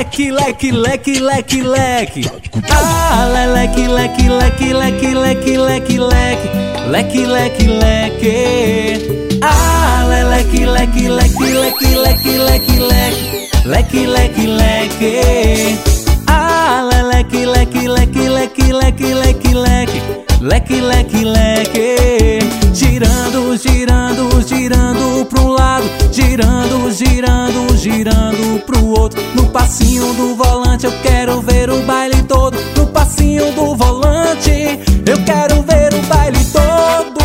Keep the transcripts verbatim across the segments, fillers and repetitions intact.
leque, leque, leque, leque, leque. Ah, leque, leque, leque, leque, leque, leque, leque, leque, leque, leque. Ah, leque, leque, leque, leque, leque, leque, leque, leque, leque, leque. Ah, leque, leque, leque, leque, leque, leque, leque, leque, leque, leque. Girando, girando, girando pro um lado, girando, girando, girando pro outro. No passinho do volante eu quero ver o baile todo. No passinho do volante eu quero ver o baile todo.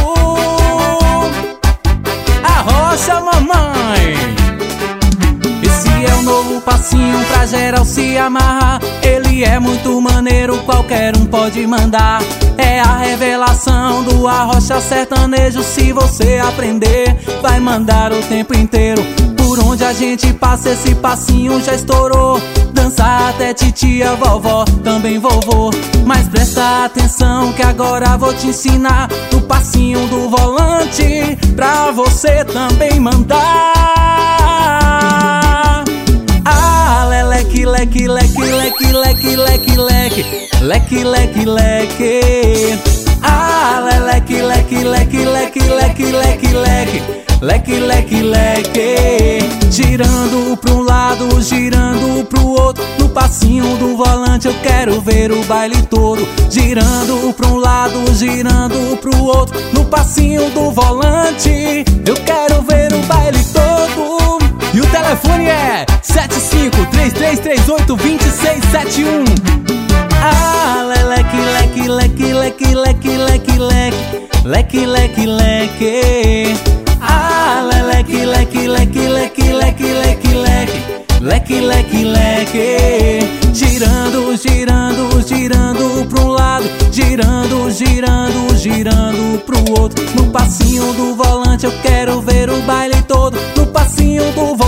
Arrocha, mamãe. Esse é o novo passinho pra geral se amarrar. Ele é muito maneiro, qualquer um pode mandar. É a revelação do arrocha sertanejo. Se você aprender, vai mandar o tempo inteiro. Por onde a gente passa, esse passinho já estourou. Dança até titia, vovó, também vovô. Mas presta atenção que agora vou te ensinar o passinho do volante pra você também mandar. Ah, leque, leque, leque, leque, leque, leque, leque, leque, leque, leque. Ah, leque, leque, leque, leque, leque, leque, leque, leque, leque, leque. Girando pra um lado, girando pro outro. No passinho do volante eu quero ver o baile todo. Girando pra um lado, girando pro outro. No passinho do volante eu quero ver o baile todo. E o telefone é sete cinco três três três oito dois seis sete um. Ah, leque, leque, leque, leque, leque, leque, leque, leque, leque, leque. Ah, leque, leque, leque, leque, leque, leque, leque, leque, leque, leque. Girando, girando, girando pro um lado, girando, girando, girando pro outro. No passinho do volante eu quero ver o baile todo. No passinho do